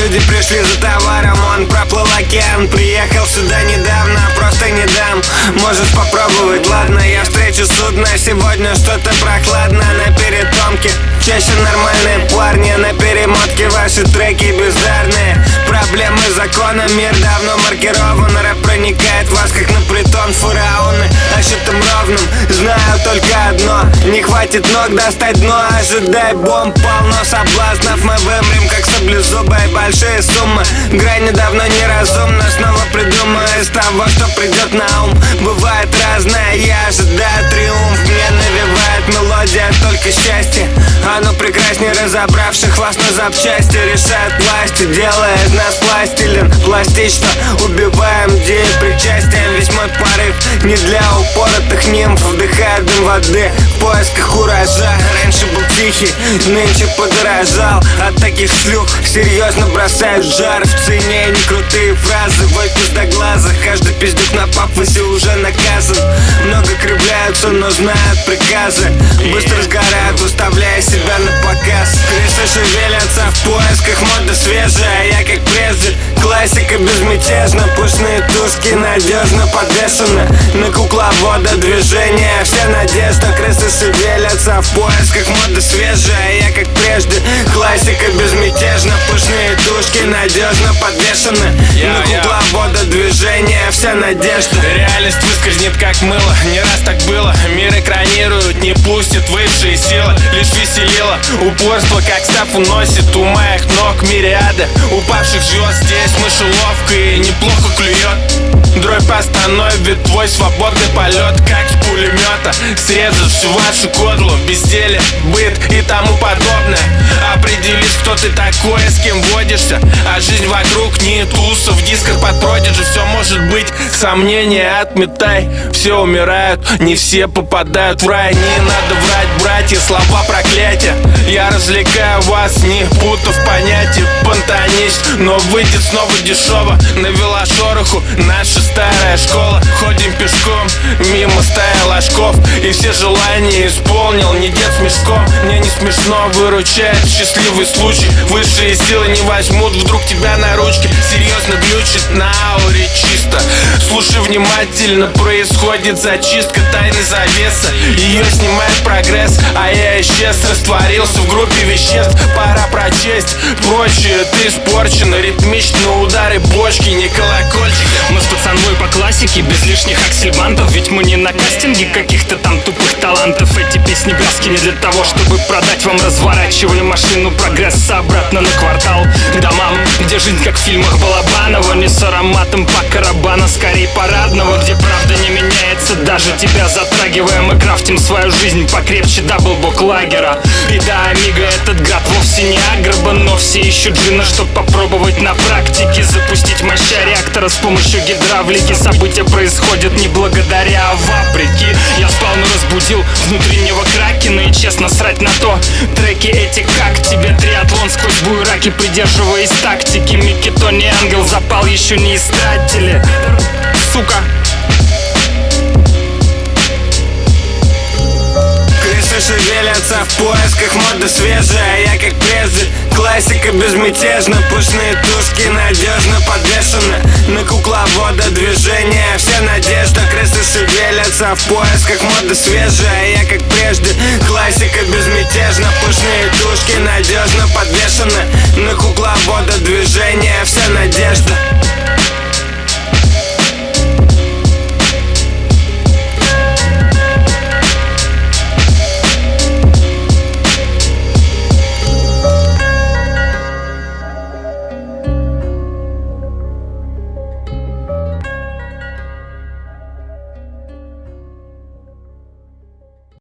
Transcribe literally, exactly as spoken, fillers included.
Люди пришли за товаром, он проплыл океан. Приехал сюда недавно, просто не дам. Можешь попробовать, ладно, я встречу судно. Сегодня что-то прохладно на перетомке. Чаще нормальные парни на перемотке. Ваши треки бездарные. Проблемы закона, мир давно маркирован. Рэп проникает в вас, как на притон фараоны. А счетом ровным знаю только одно: не хватит ног достать дно. Ожидай бомб, полно соблазнов. Мы вымрем, как саблезубые, большие суммы. Грань давно неразумна. Снова придумаю из того, что придет на ум. Бывает разное, я ожидаю триумф. Мне навевает мелодия только счастье. Оно прекраснее разобравших вас на запчасти. Решают власти, делая из нас пластилин. Пластично убиваем идеи причастием. Весь мой порыв не для упоротых нимф. Вдыхаю дым воды в поисках урожая. Раньше был тихий, нынче подорожал. От таких шлюх серьезно бросают жар. В цене не крутые фразы, вой пустоглазых. Каждый пиздюк на пафосе уже наказан. Много кривляются, но знают приказы. Быстро сгорают, выставляя себя на показ. Крысы шевелятся в поисках моды свежая. Я как прежде, классика безмятежна. Пушные тушки надежно подвешены на кукловода движения. Вся надежда, крысы шевелятся в поисках моды свежая. Я как прежде, классика безмятежна. Пушные тушки надежно подвешены на кукловода движения. Вся надежда. Реальность выскользнет как мыло, не раз так было. Мир экранирует, не пустит высшие силы. Лишь веселило упорство, как став уносит у моих ног мириады упавших звезд. Здесь мышеловка и неплохо клюет. Дробь остановит твой свободный полет, как с пулемета. Срежет всю вашу кодлу, безделие, быт и тому подобное. Определишь, кто ты такой, с кем водишься. А жизнь вокруг не тусов, дисков под продиджи. Все может быть, сомнения отметай. Все умирают, не все попадают в рай. Не надо врать, братья, слова проклятия. Я развлекаю вас, не путав понятия. Понтанись, но выйдет снова дешево. Навела шороху наша старая школа. Ходим пешком, мимо стая ложков. И все желания исполнил, не дед с мешком. Мне не смешно, выручает счастливый случай. Высшие силы не возьмут вдруг тебя на ручки. Серьезно глючит на ауре чисто. Слушай внимательно, происходит зачистка тайны завеса. Ее снимает прогресс, а я исчез, растворился в группе веществ. Пора прочесть прочее, ты испорчена. Ритмично удары бочки, не колокольчик. Мы с пацанвой по классике, без лишних аксельбантов. Ведь мы не на кастинге каких-то там тупых талантов. Эти песни бляски не для того, чтобы продать вам. Разворачивали машину прогресса обратно на квартал, к домам, где жизнь как в фильмах Балабанова. Не с ароматом Пакарабана, скорее парадного. Где правда не меняется, даже тебя затрагивая. Мы крафтим свою жизнь покрепче даблбок лагера. И да, Амиго, этот град вовсе не агроба, но все ищут джина, чтоб попробовать на практике запустить моща реактора с помощью гидравлики. События происходят не благодаря, а вопреки. Я спал, но разбудил внутреннего кракена. И честно срать на то, треки эти как тебе триатлон сквозь буераки, придерживаясь тактики. Микки, Тони, Ангел, запал еще не истратили. Сука. Крысы шевелятся в поисках моды свежая. Я как прежде, классика безмятежна. Пушные тушки надежно подвешены на кукловода движения. Вся надежда, крысы шевелятся в поисках моды свежая. Я как прежде, классика безмятежна. Пушные тушки надежно